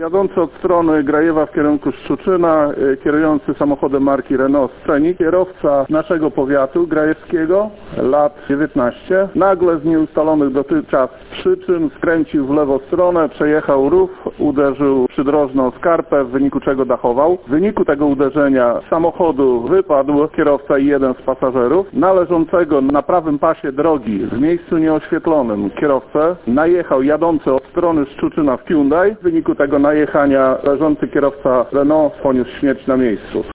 Jadący od strony Grajewa w kierunku Szczuczyna, kierujący samochodem marki Renault Scenic, kierowca naszego powiatu grajewskiego, lat 19, nagle z nieustalonych dotychczas przyczyn skręcił w lewą stronę, przejechał rów, uderzył w przydrożną skarpę, w wyniku czego dachował. W wyniku tego uderzenia z samochodu wypadł kierowca i jeden z pasażerów. Na leżącego na prawym pasie drogi w miejscu nieoświetlonym kierowcę najechał jadący od strony Szczuczyna w Hyundai. W wyniku tego najechania leżący kierowca Renault poniósł śmierć na miejscu.